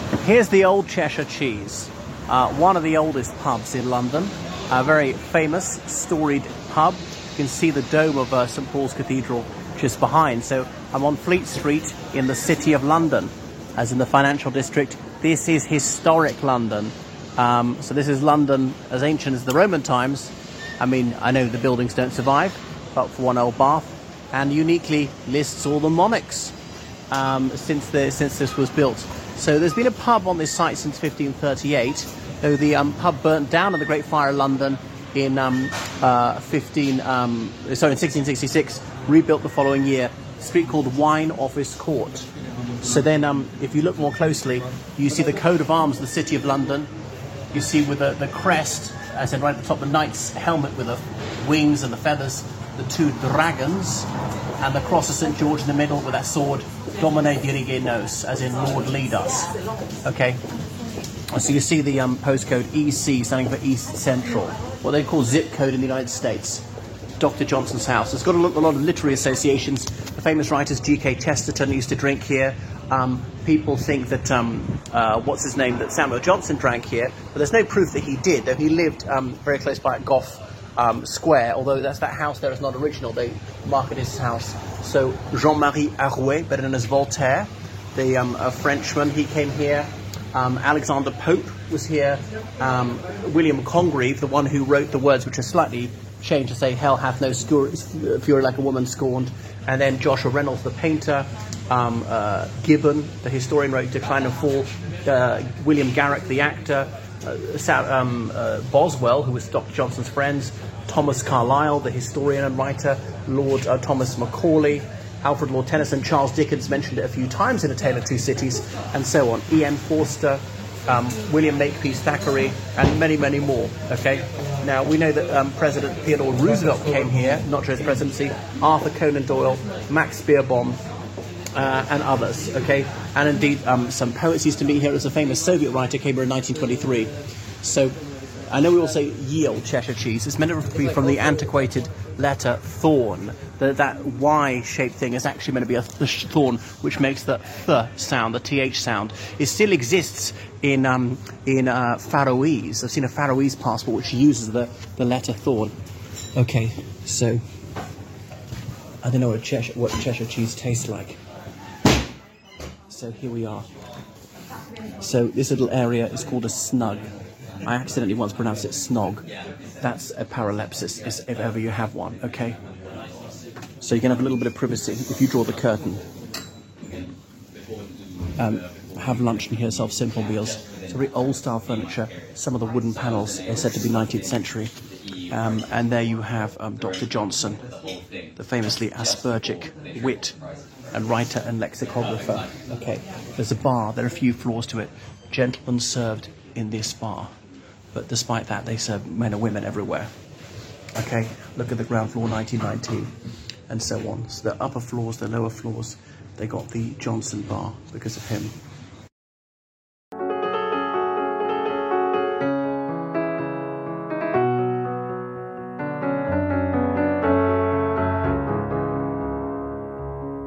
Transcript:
Here's the Old Cheshire Cheese, one of the oldest pubs in London, a very famous, storied pub. You can see the dome of St Paul's Cathedral just behind. So I'm on Fleet Street in the City of London, as in the financial district. This is historic London. So this is London as ancient as the Roman times. I mean, I know the buildings don't survive, but for one old bath, and uniquely lists all the monarchs since this was built. So there's been a pub on this site since 1538, though the pub burnt down in the Great Fire of London in 1666, rebuilt the following year, a street called Wine Office Court. So then if you look more closely, you see the coat of arms of the City of London. You see with the crest, as in right at the top, the knight's helmet with the wings and the feathers, the two dragons, and the cross of St George in the middle with that sword, Domine Dirige Nos, as in Lord lead us. Okay, so you see the postcode EC standing for East Central, what they call zip code in the United States. Dr. Johnson's house. It's got a lot of literary associations. The famous writers G.K. Chesterton used to drink here. People think that, that Samuel Johnson drank here, but there's no proof that he did, though he lived very close by at Gough Square, although that house there is not original. They market his house. So Jean-Marie Arouet, better known as Voltaire, the Frenchman, he came here. Alexander Pope was here. William Congreve, the one who wrote the words which are slightly changed to say "Hell hath no fury like a woman scorned," and then Joshua Reynolds, the painter. Gibbon, the historian, wrote Decline and Fall. William Garrick, the actor. Boswell, who was Dr. Johnson's friend. Thomas Carlyle, the historian and writer. Lord Thomas Macaulay. Alfred Lord Tennyson. Charles Dickens mentioned it a few times in A Tale of Two Cities, and so on. E.M. Forster. William Makepeace Thackeray, and many, many more. Okay. Now we know that President Theodore Roosevelt came here, not during his presidency. Arthur Conan Doyle, Max Beerbohm, and others. Okay, and indeed some poets used to meet here. As a famous Soviet writer came here in 1923. So I know we all say ye old Cheshire cheese. It's meant to be from the antiquated letter thorn. That Y-shaped thing is actually meant to be a thorn, which makes the th sound, the th sound. It still exists in Faroese. I've seen a Faroese passport which uses the letter thorn. Okay, so I don't know what Cheshire cheese tastes like. So here we are. So this little area is called a snug. I accidentally once pronounced it snog. That's a paralepsis, if ever you have one, okay? So you can have a little bit of privacy if you draw the curtain. Have lunch and hear yourself simple meals. It's very old-style furniture. Some of the wooden panels are said to be 19th century. And there you have Dr. Johnson, the famously Aspergic wit and writer and lexicographer. Okay, there's a bar. There are a few floors to it. Gentlemen served in this bar. But despite that, they serve men and women everywhere. Okay, look at the ground floor, 1919, and so on. So the upper floors, the lower floors, they got the Johnson bar because of him.